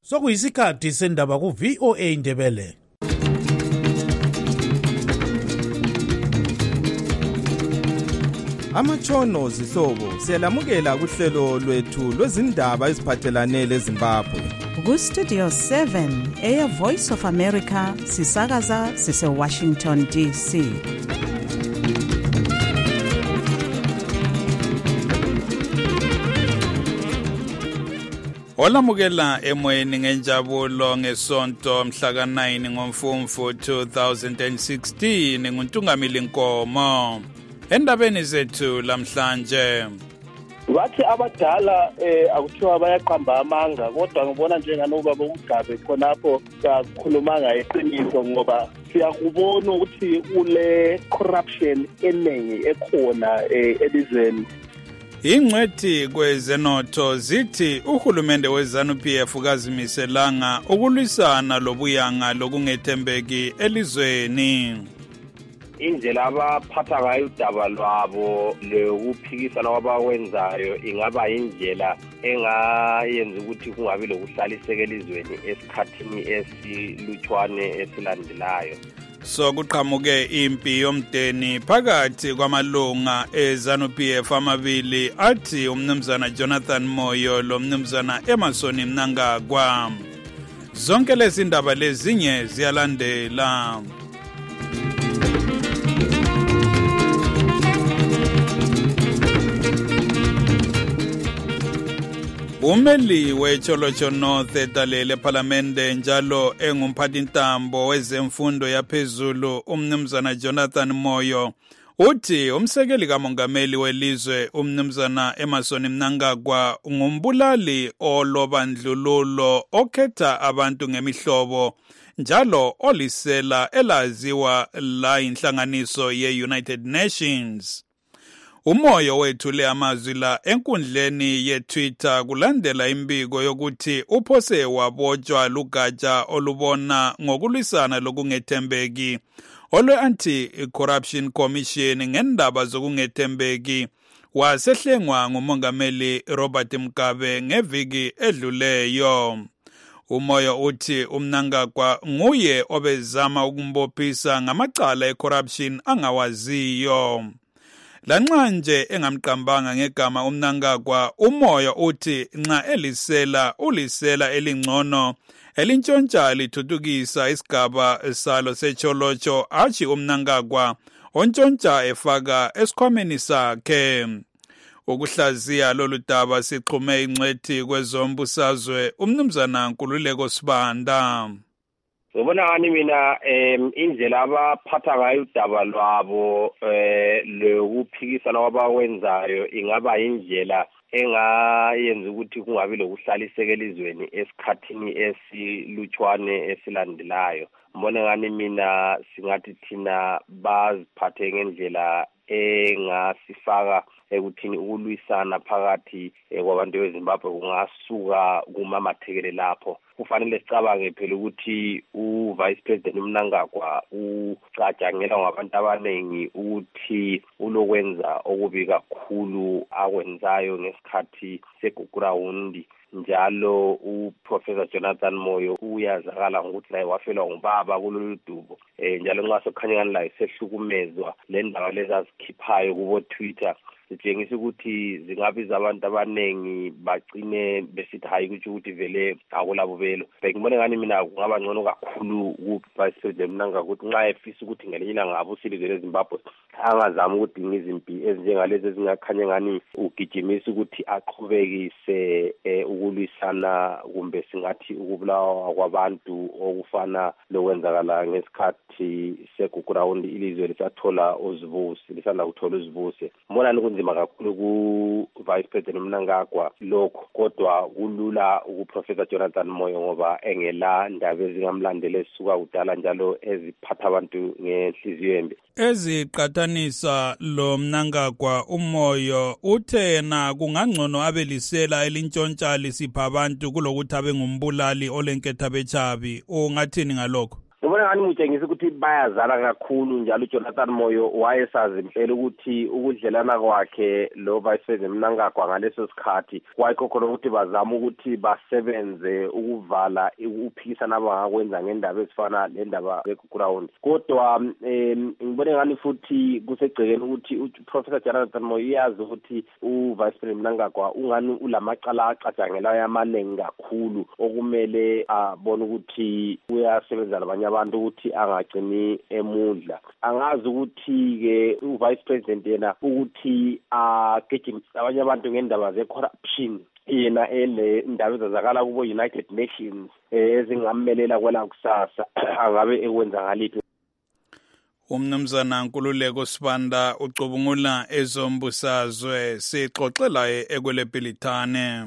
Sokuyisikhathi sendaba ku VOA Indebele. Amatshono zihlobo siyalamukela kuhlelo lwethu lwezindaba eziphathelane leZimbabwe. Ku Studio 7 Air Voice of America sisakaza sise Washington DC. Olamukela emoyeni ngenjabulo ngesonto mhla ka-9 ngoMfumfu 2016 nguNtungamili Nkomo. Endabeni zethu lamhlanje bathi abadala akuthiwa bayaqamba amanga, kodwa ngibona njenganobaba uMgabe khonapho kakhuluma ngayiqiniso, ngoba siyakubona ukuthi ule corruption enengi ekhona elizweni. ingcwethi kwezenotho zithi uhulumende weZANU-PF kazimiselanga ukulwisana lobuyanga lokungethembeki elizweni. Indlela abaphatha ngayo udaba lwabo lokuphikisana kwabakwenzayo ingaba indlela engayenza ukuthi kungabi lokuhlaliseka elizweni esikhathini esilutshwane esilandelayo. So kuqhamuke impi yomdeni phakathi kwamalunga eZANU-PF amabili athi umnumzana Jonathan Moyo lo mnumzana Emmerson Mnangagwa. Zonke lezi ndaba lezinye ziyalandela. Umeli weCholocho North etalele parliamente njalo engumphathintambo wezemfundo yaphezulu umnumzana Jonathan Moyo uthi umsekeli kamongameli welizwe umnumzana Emmerson Mnangagwa ngumbulali olobandlululo okhetha abantu ngemihlobo njalo olisela elaziwa la inhlanganiso ye-United Nations. Umoyo wethule amazwi la enkundleni ye-Twitter kulandela imbiko yokuthi uphose wabotshwa lugatsha olubona ngokulwisana lokungethembeki olwe-Anti-Corruption Commission ngendaba zokungethembeki wasehlengwa ngumongameli Robert Mugabe ngeviki edluleyo. Umoyo uthi uMnangagwa nguye obezama ukumbophisa ngamacala e-corruption angawaziyo. Lanxa nje engamqambanga ngegama uMnangagwa, umoyo uthi nxa ulisela elingcono elintshontsha lithuthukisa isigaba salo seCholocho athi uMnangagwa ontshontsha efaka esikhwameni sakhe. Ukuhlaziya lolu daba sixhume ingcwethi kwezombusazwe umnumzana Nkululeko Sibanda. Ngibona ngani mina indlela abaphatha ngayo udaba lwabo lokuphikisana kwabakwenzayo ingaba indlela engayenza ukuthi kungabi lokuhlaliseka elizweni esikhathini esilutshwane esilandelayo. Ngibona ngani mina singathi thina baziphathe ngendlela engasifaka ekuthini ukulwisana phakathi kwabantu beZimbabwe kungasuka kumamathekele lapho. Kufanele sicabange phela ukuthi uVice President Mnangagwa ucatshangela ngabantu abanengi ukuthi ulokwenza okubi kakhulu akwenzayo ngesikhathi segugurawundi. Njalo uProfessor Jonathan Moyo uyazakala ngokuthi la wafelwa ngubaba kulolu dubo. Njalo nxa sokukhanya ngani la isehlukumezwa le ndaba lezazikhiphayo kubo Twitter sitshengisa ukuthi zingabiza abantu abanengi bagcine besithi hayi ukuthi vele akulabubelo. Ngibona ngani mina kungaba ngcono kakhulu kuVice President Mnangagwa ukuthi nxa efisa ukuthi ngelinye ilanga abusilizwe leZimbabwe angazama ukudinga izimpi ezinjengalezi ezingakhanya ngani ugijimisa ukuthi aqhubekise ukulwisana kumbe singathi ukubulawa kwabantu okufana lokwenzakala ngesikhathi segugurawundi ilizwe lisathola uzibusi lisanda kuthola uzibusi. Mbona kunzima kakhulu ku-Vice President Mnangagwa lokho, kodwa kulula ukuProfessor Jonathan Moyo ngoba engela ndaba ezingamlandela esisuka kudala njalo eziphatha abantu ngenhliziyo embi. Eziqathanisa lo Mnangagwa umoyo uthe yena kungangcono abelisela elintshontsha lisipha abantu kulokuthi abe ngumbulali olenketha bechabi. Ungathini ngalokho? Ngibona ngani ngitshengisa ukuthi bayazana kakhulu njalo uJonathan Moyo wayesazi impela ukuthi ukudlelana kwakhe lo Vice President Mnangagwa ngaleso sikhathi wayikho khona ukuthi bazama ukuthi basebenze ukuvala ukuphikisana abangakwenza ngendaba ezifana nendaba zeGugurawundi. Kodwa ngibone ngani futhi kusegcekeni ukuthi uProfessor Jonathan Moyo uyazi ukuthi uVice President Mnangagwa ungani ulamacala acatshangelayo amaningi kakhulu okumele abone ukuthi uyasebenza labanye abantu ukuthi angagcini emudla. Angazi ukuthi ke uVice President yena ukuthi agejimisa abanye abantu ngendaba ze-corruption yena ele indaba ezazakala kubo United Nations ezingamelela kwela kusasa angabe ekwenza ngaliphi. Umnumzana Nkululeko Sibanda ucubungula ezombusazwe sixoxela ekwelePilitane.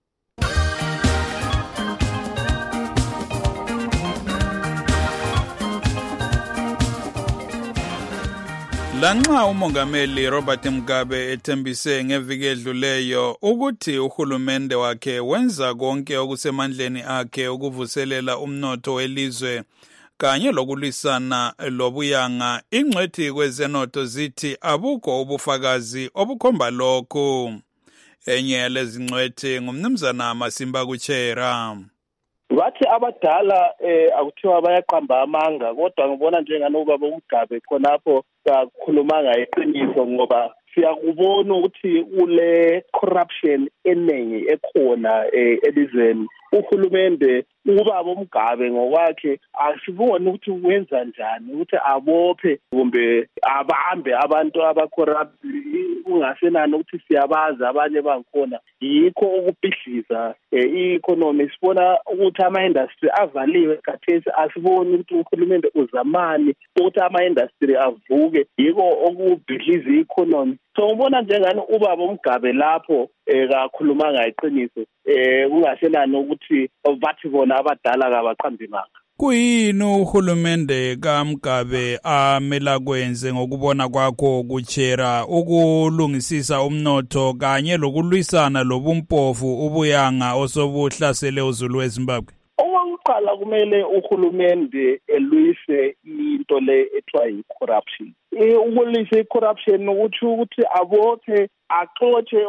Lanxa umongameli Robert Mugabe ethembise ngeviki edluleyo ukuthi uhulumende wakhe wenza konke okusemandleni akhe ukuvuselela umnotho welizwe kanye lokulwisana lobuyanga, ingcwethi kwezenotho zithi abukho ubufakazi obukhomba lokhu. Enye yalezingcwethi ngumnumzana Masimba Kuchera. Bathi abadala akuthiwa bayaqamba amanga, kodwa ngibona njenganobaba uMgabe khonapho kakhuluma ngayiqiniso ngoba siyakubona ukuthi ule corruption enengi ekhona elizweni. Uhulumende ubaba uMgabe ngokwakhe asiboni ukuthi wenza njani ukuthi abophe kumbe abambe abantu abacorrupt, ungasenani ukuthi siyabaza abanye bangikhona. Yikho ukubhidliza i-economy. Sibona ukuthi ama-industry avaliwe khathesi, asiboni ukuthi uhulumende uzamani ukuthi ama-industry avuke. Yikho okubhidliza i-economy. So ngibona njengani ubaba uMgabe lapho kakhuluma ngayiqiniso, kungasenani ukuthi bathi bona abadala kabaqambi manga. Kuyini uhulumende kaMgabe amela kwenze ngokubona kwakho Kuchera ukulungisisa umnotho kanye lokulwisana lobumpofu ubuyanga osobuhlasele uZulu weZimbabwe? Okokuqala kumele uhulumende elwise into le ethiwa yi-corruption. Ukulwisa i-corruption ukuthi abothe axotshe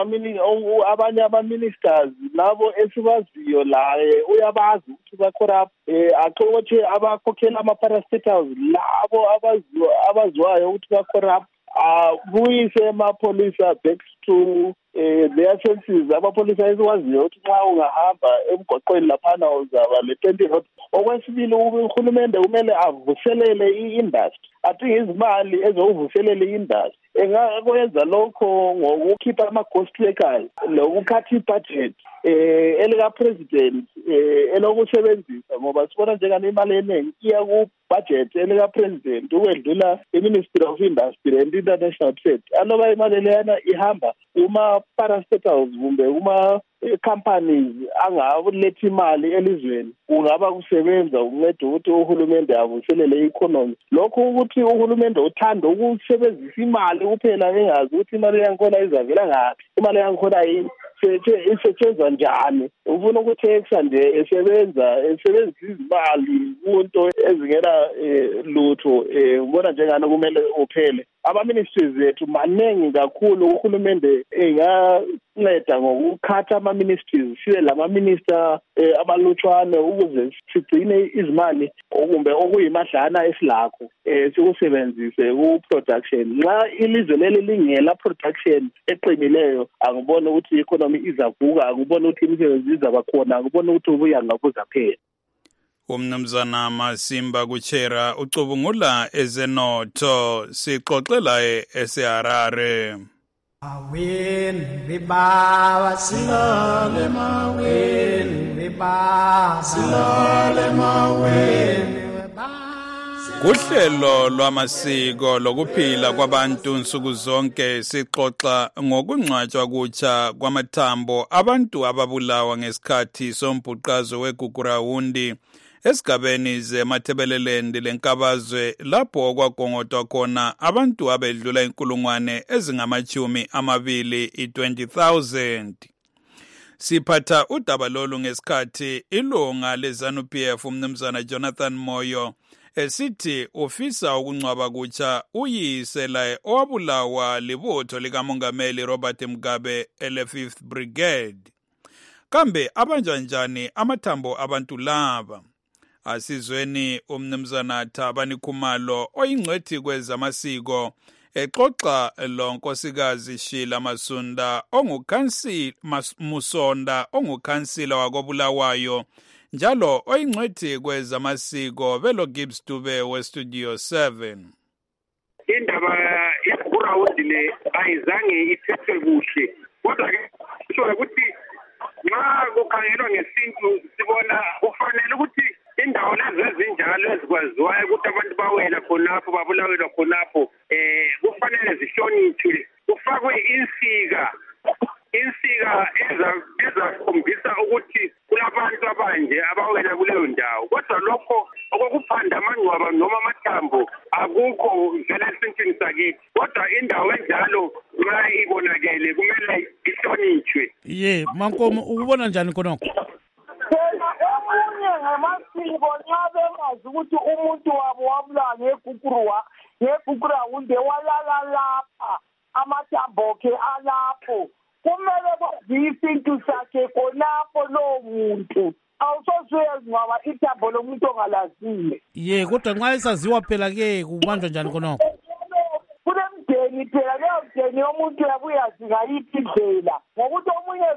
abanye ama-ministers labo esibaziyo la uyabazi ukuthi ba-corrupt, axotshe abakhokhela ama-parastatals labo abaziwayo ukuthi ba-corrupt, buyise amapolisa back to their senses. Amapolisa esiwaziyo ukuthi nxa ungahamba emgwaqweni laphana uzaba le-20 road. Okwesibili uhulumende kumele avuselele i-industry, athi izimali ezovuselela i-industry. Engakwenza lokho ngokukhipha ama-ghost workers lokukhatha i-budget elika-president elokusebenzisa, ngoba sibona njengani imali eningi iya ku-budget elika-president ukwedlula i-Ministry of Industry and International Trade. Aloba imali leyana ihamba kuma-parastatals kumbe kuma-companies angawuletha imali elizweni, kungaba kusebenza ukunceda ukuthi uhulumende avuselele i-economy. Lokho ukuthi uhulumende uthanda ukusebenzisa imali kuphela engazi ukuthi imali yankhona izavela ngaphi, imali yankhona isetshenzwa njani. Ufuna ukuthi eksande esebenzisa izimali kunto ezingena lutho. Ubona njengani kumele uphele ama-ministries ethu maningi kakhulu. Uhulumende enganceda ngokukhatha ama-ministries, sibe lama-minister abalutshwane ukuze sigcine izimali kumbe okuyimadlana esilakho sikusebenzise ku-production. Nxa ilizwe leli lingela production eqinileyo, angibona ukuthi i-economy izavuka, angibona ukuthi imisebenzi izaba khona, angibona ukuthi ubuyanga buzaphela. Umnumzana Masimba Kuchera ucubungula ezenotho sixoxela eseHarare. Awin biba silale mawin biba silale mawin. Kuhlelo lwamasiko lokuphila kwabantu nsuku zonke sixoxa ngokungcwatshwa kutsha kwamathambo abantu ababulawa ngesikhathi sombhuqazo weGugurawundi esigabeni zeMathebeleland lenkabazwe lapho kwagongodwa khona abantu abedlula inkulungwane ezingama-20,000. Siphatha udaba lolu ngesikhathi ilunga leZANU-PF umnumzana Jonathan Moyo esithi ufisa ukungcwaba kutsha uyise la owabulawa libutho likamongameli Robert Mugabe ele-5th Brigade. Kambe abanjwa njani amathambo abantu laba? Asizweni umnumzana Thabani Khumalo oyingcwethi kwezamasiko exoxa lo nkosikazi Sheila Masunda Musonda ongukhansila wakobulawayo njalo oyingcwethi kwezamasiko velo Gibbs Dube weStudio 7. Indaba yeGurawundi le ayizange ithethwe kuhle kodwa ke kusho ukuthi nxa kukhangelwa ngesintu sibona kufanele ukuthi indawo lezi ezinjalo ezikwaziwayo ukuthi abantu bawela khonapho babulawelwa khonapho kufanele zihlonitshwe kufakwe insika ezakhombisa ukuthi kulabantu abanje abawela kuleyo ndawo kodwa lokho okukuphanda amangcwaba noma amathambo akukho vele esintwini sakithi kodwa indawo enjalo nxa ibonakele kumele ihlonitshwe. Ye Mankomo ukubona njani khonokho? Omunye ngamasiko nxa bengazi ukuthi umuntu wabo wabulawa ngeGurawundi walala lapha amathambo akhe alapho kumele kwaziwe isintu sakhe khonapho lowo muntu awusozuyezingcwaba ithambo lomuntu ongalaziyo. Ye kodwa nxa esaziwa phela ke kubanjwa njani khonokho? Kulemdeni phela leyo mdeni yomuntu yabuyazi ngayiphi indlela ngokuthi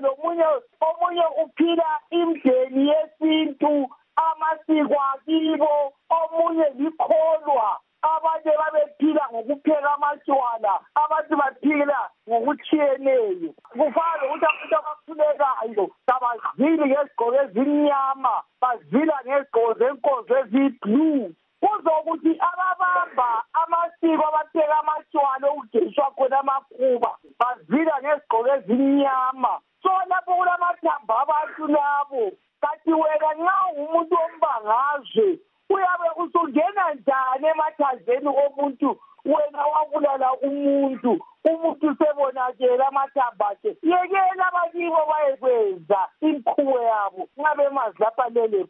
omunye uphila imdeni yesintu amasiko akibo omunye likholwa abanye babephila ngokupheka amatshwala abantu baphila ngokutshiyeneyo kufana ukuthi abantu abakhulekayo kabazili ngezigqoko ezimnyama bazila ngezigqoko zenkonzo eziyi-blue kuzokuthi ababamba amasiko abapheka amatshwala okugejiswa khona amakhuba bazila ngezigqoko ezimnyama so lapho kulamathambo abantu labo kanti wena nxa umuntu ombangazwe uyabe usungena njani emathanzeni omuntu wena wabulala umuntu sebonakele amathambo akhe yekela abakibo bayekwenza imkhubo yabo nxa bemazi lapha lele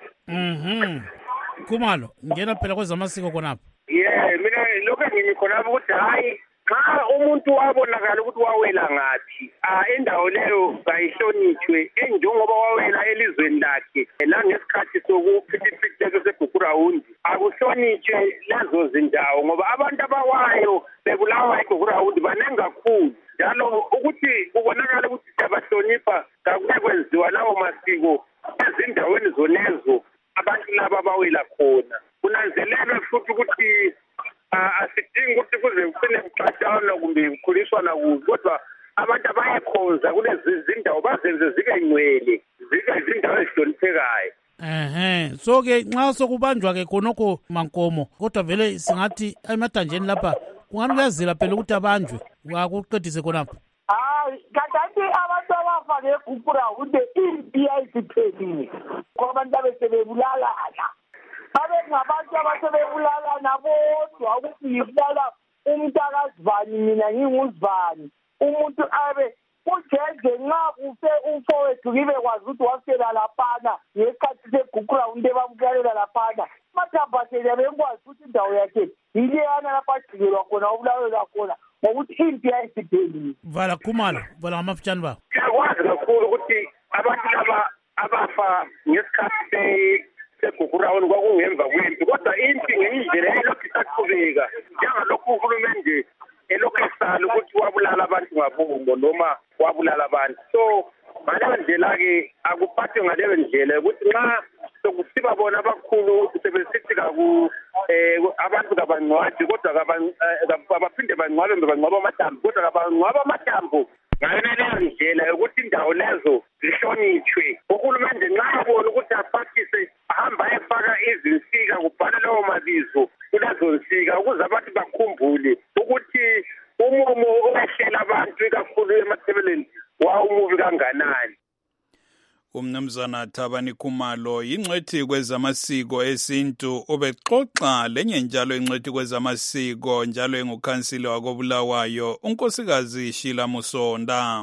khona. Khumalo ngena phela kwezamasiko khonapho. Mina lokho ngimi khonapho ukuthi hayi nxa umuntu wabonakala ukuthi wawela ngathi indawo leyo kayihlonitshwe enjengoba wawela elizweni lakhe langesikhathi sokuphithiphithi seGurawundi akuhlonitshwe lezo zindawo ngoba abantu abawayo bebulawa eGurawundi banengi kakhulu njalo ukuthi kubonakala ukuthi siyabahlonipha kakuye kwenziwa lawo masiko ezindaweni zonezo abantu laba abawela khona kunanzelelwe futhi ukuthi asidingi ukuthi kuze kuphele kuxatshana kumbe kukhuliswana kuzo kodwa abantu abayekhonza kulezi zindawo bazenze zibe ngcwele zibe izindawo ezihloniphekayo. So ke nxa sokubanjwa ke khonokho Mankomo kodwa vele singathi emathanjeni lapha kungani kuyazila phela ukuthi abanjwe akuqedise khonapho. Hayi kanti abantu abafa ngeGurawundi impi ayisiphelile kwabantu abesebebulalana ngabantu abasebebulalana bodwa ukuthi ngibulala umntakazivani mina nginguzivani umuntu abe ujeje nxa kufe umfowethu kibe kwazi ukuthi wafela laphana ngesikhathi seGurawundi ebambukalela laphana amathambo akhe bengikwazi ukuthi indawo yakhe yileyana lapho ajikelwa khona ubulawelwa khona ngokuthi impi ayisiphelile. Vala Khumalo vala ngamafitshane babo. Ngiyakwazi kakhulu ukuthi abantu laba abafa ngesikhathi seGurawundi kwakungemva kwempi kodwa impi ngendlela elokhu isaqhubeka njengalokhu uhulumende elokhu esala ukuthi wabulala abantu ngabumbo noma wabulala abantu so ngaleyo ndlela-ke akuphathwe ngaleyo ndlela yokuthi nxa sokusiba bona abakhulu sebesithi abantu kabangcwabi kodwa abaphinde bangcwabe amathambo kodwa kabangcwaba amathambo ngaleyo ndlela yokuthi indawo lezo zihlonitshwe uhulumende nxa abona ukuthi aphathise ahamba efaka izinsika kubhala lawo mabizo kulezo nsika ukuze abantu bakhumbule ukuthi umumo owehlela abantu ikakhulu emathebeleni wawumubi kanganani. Umnumzana Thabani Khumalo yingcwethi kwezamasiko esintu ubexoxa lenye njalo ingcwethi kwezamasiko njalo engukhansila wakobulawayo unkosikazi Sheila Musonda.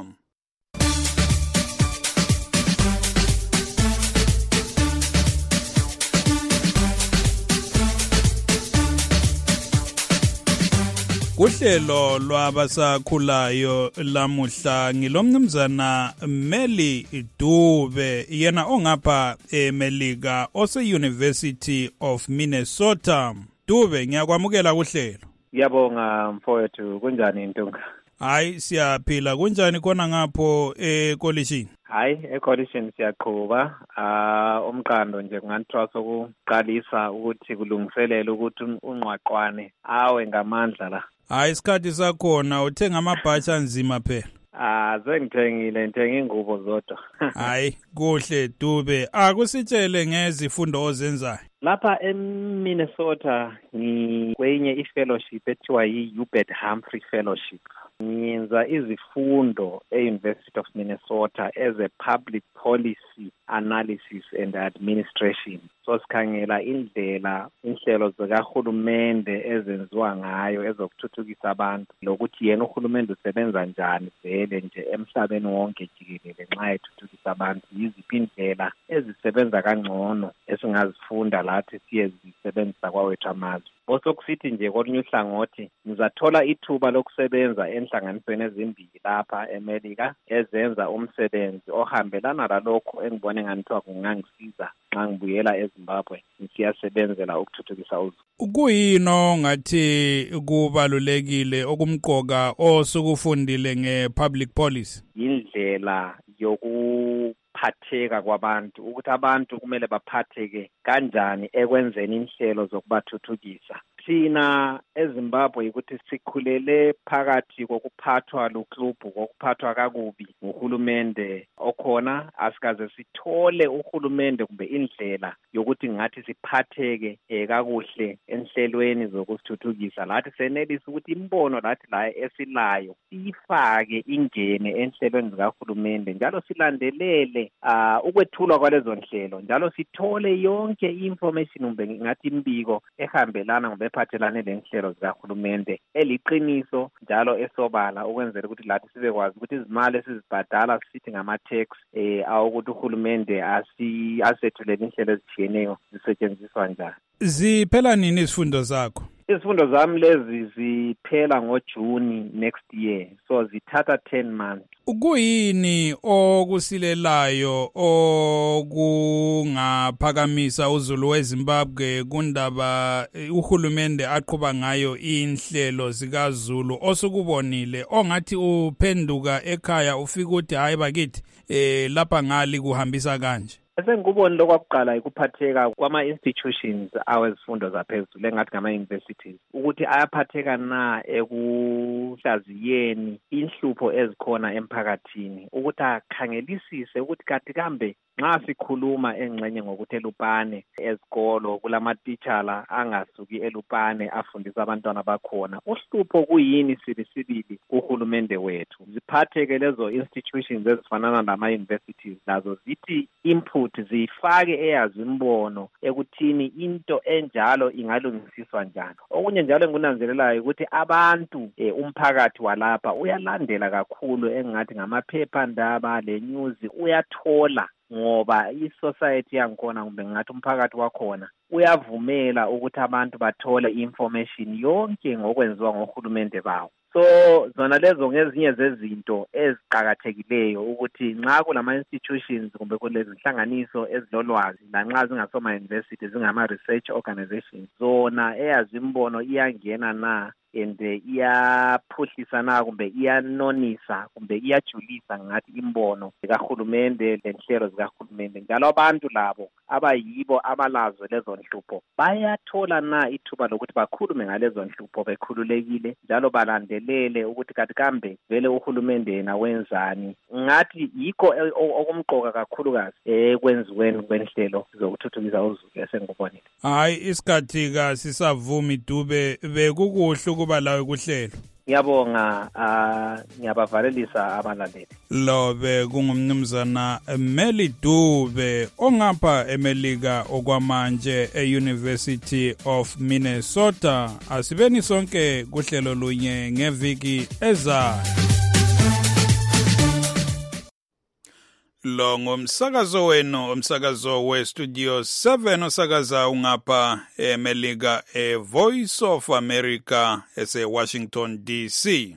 uhlelo lwabasakhulayo lamuhla ngilomnumzana Meli Dube yena ongapha eMelika ose-University of Minnesota. Dube, ngiyakwamukela kuhlelo. Ngiyabonga mfowethu, kunjani Ntunga? Hayi siyaphila, kunjani khona ngapho ekolishini? Hayi ekolishini siyaqhuba, umqando nje kungathiwa sokuqalisa ukuthi kulungiselela ukuthi unqwaqwane awe ngamandla la. Hayi isikhathi sakhona uthenga amabhachi anzima phela. Ngithenge ingubo zodwa. Hayi kuhle Dube, akusitshele ngezifundo ozenzayo. Lapha eMinnesota ngikwenye i-fellowship ethiwa yi-Hubert Humphrey Fellowship. Ngiyenza izifundo e-University of Minnesota as a public policy analysis and administration. So sikhangela inhlelo zikahulumende ezenziwa ngayo ezokuthuthukisa abantu lokuthi yena uhulumende usebenza njani vele nje emhlabeni wonke jikelele nxa ethuthukisa abantu. Yiziphi indlela ezisebenza kangcono esingazifunda lathi siyezisebenzisa kwawethu amazwe. Osokusithi nje kolunye uhlangothi ngizathola ithuba lokusebenza enhlanganisweni ezimbili lapha eMelika ezenza umsebenzi ohambelana lalokho engibone nganithiwa kungangisiza nxa ngibuyela eZimbabwe ngisiyasebenzela ukuthuthukisa uzulu. Kuyini ngathi kubalulekile okumqoka osukufundile nge-public policy? Indlela yokuphatheka kwabantu, ukuthi abantu kumele baphatheke kanjani ekwenzeni inhlelo zokubathuthukisa. Thina eZimbabwe ukuthi sikhulele phakathi kokuphathwa luklubhu, kokuphathwa kakubi nguhulumende okhona, asikaze sithole uhulumende kumbe indlela yokuthi ngathi siphatheke kakuhle enhlelweni zokusithuthukisa. Lathi senelisa ukuthi imbono lathi la esilayo siyifake ingene enhlelweni zikahulumende, njalo silandelele ukwethulwa kwalezo nhlelo, njalo sithole yonke information kumbe ngathi imbiko ehambelana ngbe phathelane lenhlelo zikahulumende eliqiniso njalo esobala, ukwenzela ukuthi lathi sibekwazi ukuthi izimali esizibhadala sithi ngama-tax awukuthi uhulumende asethulele inhlelo ezitshiyeneyo zisetshenziswa njani. Ziphela nini izifundo zakho? Izifundo zami lezi ziphela ngoJuni next year, so zithatha 10 months. Kuyini okusilelayo okungaphakamisa uzulu weZimbabwe kundaba uhulumende aqhuba ngayo inhlelo zikaZulu osukubonile ongathi uphenduka ekhaya ufika uthi hayi bakithi lapha ngali kuhambisa kanje? Esengikubonile lokwakuqala ikuphatheka kwama-institutions awezifundo zaphezulu engathi ngama-universities ukuthi ayaphatheka na ekuhlaziyeni inhlupho ezikhona emphakathini, ukuthi akhangelisise ukuthi kathi kambe nxa sikhuluma engxenye ngokuthi eLupane ezikolo kulamatitshala angasuki eLupane afundisa abantwana bakhona, uhlupho kuyini sibili uhulumende wethu. Ziphatheke lezo institutions ezifanana nama-universities nazo zithi input zifake eyazi imbono ekuthini into enjalo ingalungisiswa njani. Okunye njalo engunanzelelayo ukuthi abantu umphakathi walapha uyalandela kakhulu engathi ngamaphephandaba le news uyathola, ngoba i-society yangikhona kumbe ngathi umphakathi wakhona uyavumela ukuthi abantu bathole information yonke ngokwenziwa ngohulumende bawo. So zona lezo ngezinye zezinto eziqhakathekileyo ukuthi nxa kulama-institutions kumbe kulezi nhlanganiso ezilolwazi lanxa zingasoma university zingama-research organizations, zona eyazi imbono iyangena na and iyaphuhlisa na kumbe iyanonisa kumbe iyajulisa ngathi imbono zikahulumende lenhlelo zikahulumende, njalo abantu labo abayibo abalazo lezo nhlupho bayathola na ithuba lokuthi bakhulume ngalezo nhlupho bekhululekile njalo balandelele ukuthi kathi kambe vele uhulumende yena wenzani. Ngathi yikho okumqoka kakhulukazi ekwenziweni kwenhlelo zokuthuthukisa uzulu esengikubonile. Hayi isikhathi kasisavumi Dube, bekukuhle ukuba lawe kuhlelo. Ngiyabonga, ngiyabavalelisa abalaleli. Lobe kungumnumzana Meli Dube ongapha eMelika okwamanje e-University of Minnesota. Asibeni sonke kuhlelo lunye ngeviki ezayo. lo ngomsakazo wenu umsakazo westudio 7 osakaza ungapha eMelika Voice of America ese Washington DC.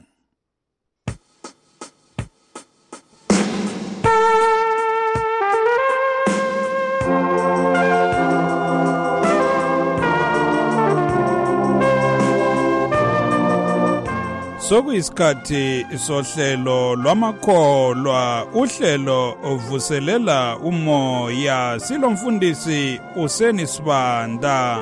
Sokuyisikhathi sohlelo lwamakholwa uhlelo ovuselela umoya silomfundisi Useni Sibanda.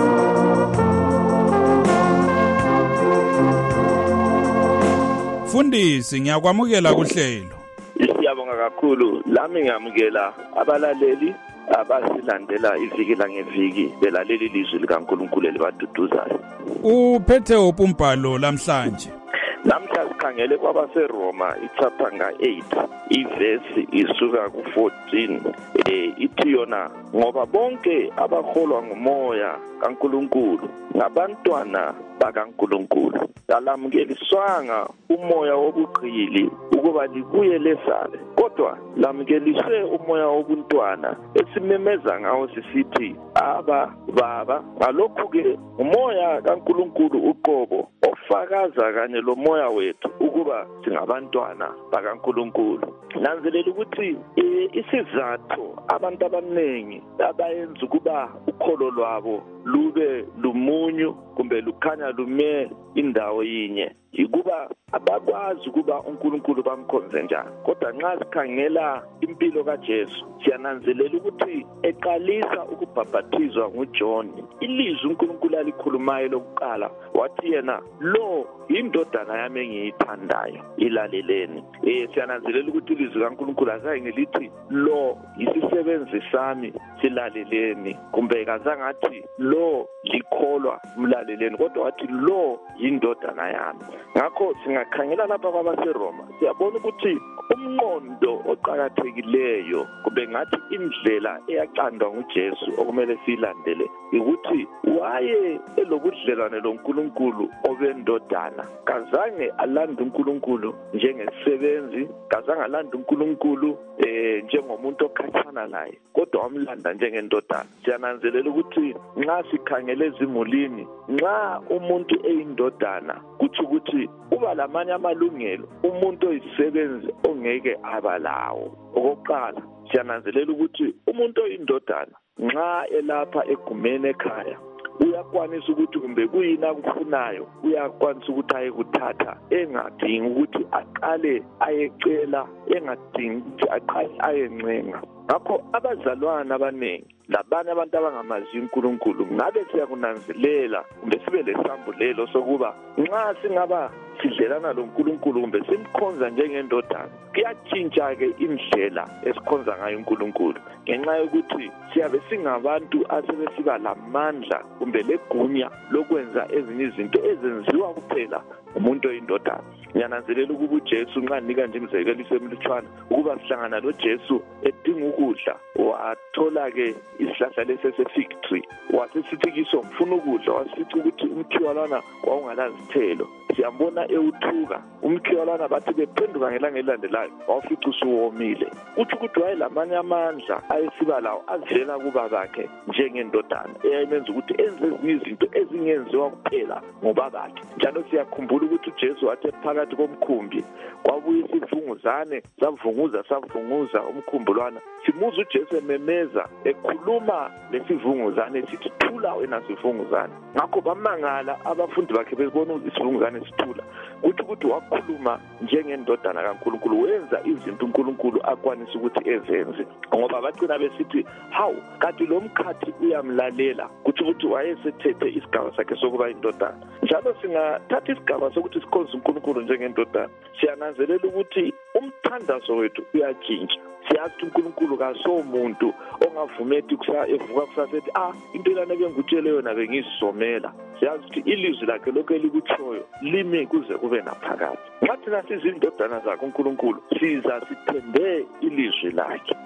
Fundisi ngiyakwamukela kuhlelo. Siyabonga kakhulu lami ngiyamukela abalaleli abasilandela iviki langeviki belalela ilizwi likaNkulunkulu elibaduduzayo. Uphethe umbhalo lamhlanje. Namhla sikhangele kwabaseRoma ichapter nga-8 ivesi isuka ku-14 ithi yona ngoba bonke abaholwa ngumoya kaNkulunkulu ngabantwana bakaNkulunkulu alamukeliswanga umoya wobuqili ukuba libuye lesale kodwa lamukeliswe umoya wobuntwana esimemeza ngawo sisithi aba baba ngalokho-ke umoya kaNkulunkulu uqobo ofakaza kanye lo moya wethu ukuba singabantwana bakaNkulunkulu. Nanzelela ukuthi isizathu abantu abaningi abayenza ukuba ukholo lwabo lube lumunyu kumbe lukhanya lume indawo yinye ikuba abakwazi ukuba uNkulunkulu bamkhonze njani. Kodwa nxa sikhangela impilo kaJesu siyananzelela ukuthi eqalisa ukubhaphathizwa nguJohn ilizwi uNkulunkulu alikhulumayo lokuqala wathi yena lo indodana yami engiyithandayo ilaleleni. Siyananzelela ukuthi ilizwi kaNkulunkulu azange lithi lo yisisebenzi sami silaleleni kumbe kazange athi lo likholwa mlaleleni kodwa wathi lo yindodana yami. Ngakho singakhangela lapha kwabaseRoma siyabona ukuthi umqondo oqhakathekileyo kumbe ngathi indlela eyaqandwa nguJesu okumele silandele ukuthi waye elobudlelwane loNkulunkulu obendodana kazange alanda uNkulunkulu njengesisebenzi kazange alanda uNkulunkulu njengomuntu okhathana naye kodwa wamlanda njengendodana. Siyananzelela ukuthi nxa sikhangele ezimulini nxa umuntu eyindodana kuthi ukuthi uba lamanye amalungelo umuntu oyisisebenzi ongeke abalawo. Okokuqala siyananzelela ukuthi umuntu oyindodana nxa elapha egumeni ekhaya uyakwanisa ukuthi kumbe kuyini akufunayo uyakwanisa ukuthi ayekuthatha engadingi ukuthi aqale ayecela engadingi ukuthi aqale ayencenga. Ngakho abazalwana abaningi labanye abantu abangamazi uNkulunkulu ngabe siyakunanzelela kumbe sibe lesambulelo sokuba nxa singaba sidlelana loNkulunkulu kumbe simkhonza njengendodana kuyatshintsha-ke indlela esikhonza ngayo uNkulunkulu ngenxa yokuthi siyabe singabantu asebesiba lamandla kumbe legunya lokwenza ezinye izinto ezenziwa kuphela umuntu oyindodana. Ngiyananzelela ukuba uJesu nxa nika nje imizekeliso emlutshwana ukuba sihlangana loJesu edinga ukudla wathola-ke isihlahla lesesefig tree wasesithi kiso ngifuna ukudla wasifica ukuthi umkhiwa lwana wawungalazithelo. Siyambona ewuthuka umkhiwa lwana bathi bephenduka ngelanga elilandelayo wawufica usuwomile. Uthi ukuthi wayelamanye amandla ayesiba lawo avela kuba bakhe njengendodana eyayimenza ukuthi enze ezinye izinto ezingenziwa kuphela ngobabakhe. Njalo siyakhumbula ukuthi uJesu wathi phakathi komkhumbi kwabuye isivunguzane savunguza umkhumbulwana simuza uJesu ememeza ekhuluma lesivunguzane sithi thula wena sivunguzane. Ngakho bamangala abafundi bakhe bebona isivunguzane sithula ukuthi wakhuluma njengendodana kaNkulunkulu wenza izinto uNkulunkulu akwanisa ukuthi ezenze ngoba bacina besithi hawu kanti lo mkhathi uyamlalela ukuthi wayesethethe isigaba sakhe sokuba indodana. Njalo singathatha isigaba sokuthi sikhonze uNkulunkulu njengendodana siyananzelela ukuthi umthandazo wethu uyatshintsha. Siyazi uNkulunkulu kasomuntu ongavumeti evuka kusasa ethi impela nebengutshele yona bengizisomela. Siyazi ukuthi ilizwi lakhe lokho elikutshoyo limi kuze kube naphakade. Nxa thina sizindodana zakhe uNkulunkulu siza sithembe ilizwi lakhe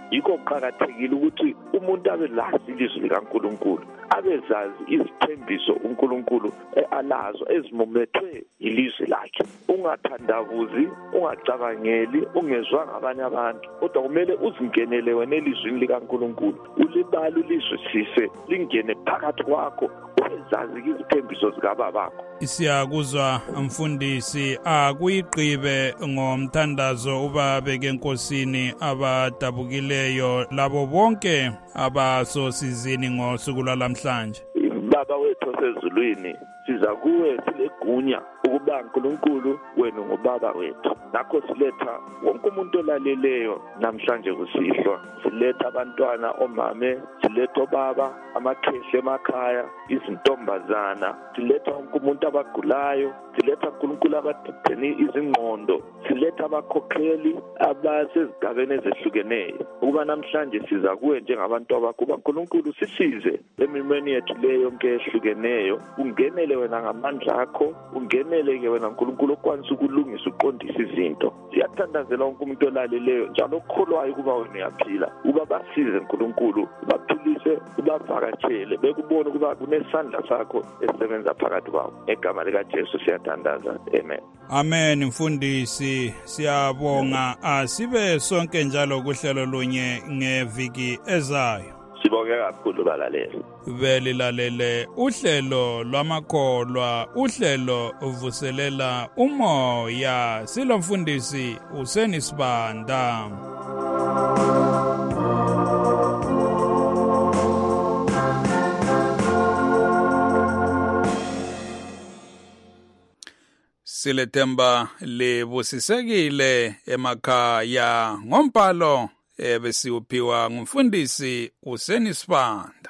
yikho kuqakathekile ukuthi umuntu abe lazi ilizwi likaNkulunkulu, abezazi izithembiso uNkulunkulu alazo ezimumethwe ilizwi lakhe. Ungathandabuzi, ungacabangeli, ungezwa ngabanye abantu, kodwa kumele uzingenele wena elizwini likaNkulunkulu, ulibale ulizwisise, lingene phakathi kwakho, ubezazi izithembiso zikababakho. Siyakuzwa mfundisi, akuyigqibe ngomthandazo ubabeke enkosini abadabukileyo labo bonke abasosizini ngosuku lwalamhlanje. Baba wethu osezulwini, siza kuwe silegunya ukuba uNkulunkulu wena ngubaba wethu. Nakho siletha wonke umuntu olaleleyo namhlanje kusihlwa, siletha abantwana, omame, siletha obaba, amakhehla emakhaya, izintombazana, siletha wonke umuntu abagulayo, siletha uNkulunkulu abadidene izingqondo, siletha abakhokheli abasezigabeni ezehlukeneyo, ukuba namhlanje siza kuwe njengabantu abakuba uNkulunkulu sisize emimeni yethu leyo yonke ehlukeneyo. Ungenele wena ngamandla akho, ungenele-ke wena uNkulunkulu okwanisa ukulungisa uqondisa izinto. Siyathandazela wonke umuntu olaleleyo njalo okholwayo ukuba wena uyaphila, uba basize uNkulunkulu, baphilise, ubavakatshele, bekubone ukuba kunesandla sakho esisebenza phakathi kwabo. Egama likaJesu siyathandaza, amen. Amen mfundisi, siyabonga. Asibe sonke njalo kuhlelo lunye ngeviki ezayo. Sibonge kakhulu balaleli. Belilalele uhlelo lwamakholwa, uhlelo uvuselela umoya. Silo mfundisi uSenisibanda. Silethemba libusisekile emakhaya ngombhalo besiuphiwa ngumfundisi uSenisibanda.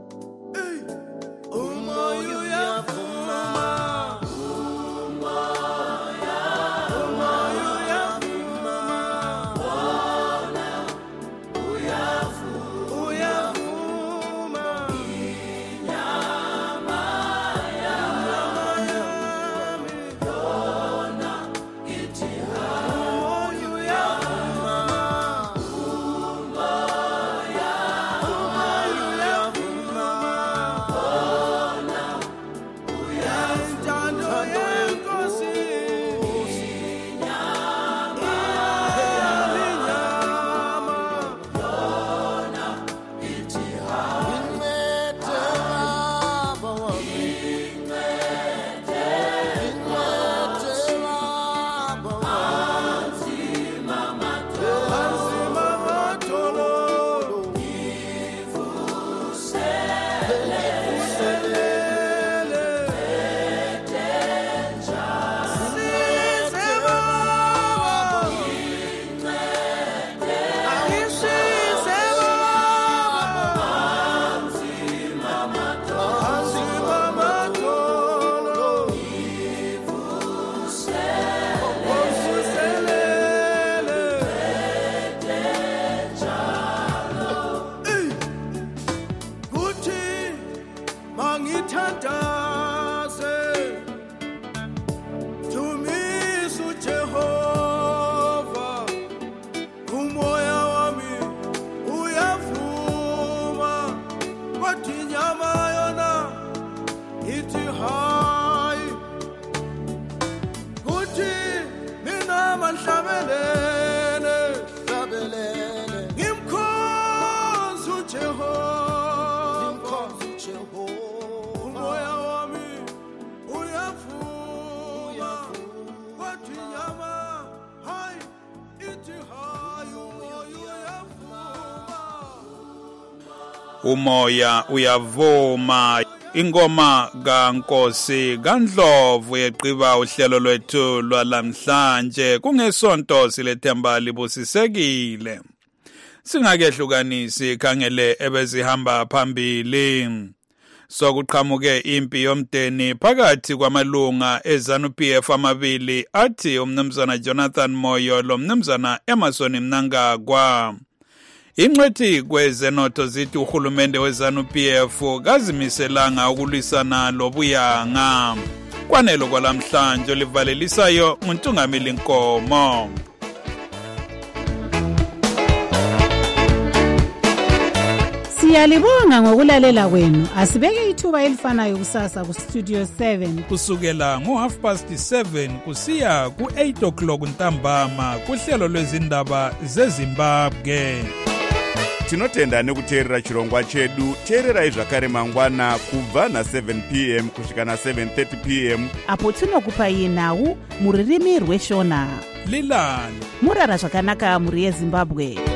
Umoya uyavuma. Ingoma kaNkosi kaNdlovu yeqiba uhlelo lwethu lwalamhlanje. Kungesonto silethemba libusisekile. Singakehlukanisi khangele ebezihamba phambili. Sokuqhamuke impi yomdeni phakathi kwamalunga eZANU-PF amabili athi umnumzana Jonathan Moyo lo mnumzana Emerson Mnangagwa. Ingcwethi kwezenotho zithi uhulumende weZANU-PF kazimiselanga ukulwisana lobuyanga. Kwanelo kwalamhlanje olivalelisayo uNtungameli Nkomo. Siyalibonga ngokulalela kwenu. Asibeke ithuba elifanayo kusasa ku Studio 7 kusukela ngo7:30 kusiya ku8 o'clock ntambama kuhlelo lwezindaba zeZimbabwe. Tinotenda nekuteerera chirongwa chedu. Teererai zvakare mangwana kubva na7 p.m. kusvika na7:30 p.m. apo tinokupai nhau muririmi rweshona. Lilani Murara zvakanaka muri yeZimbabwe.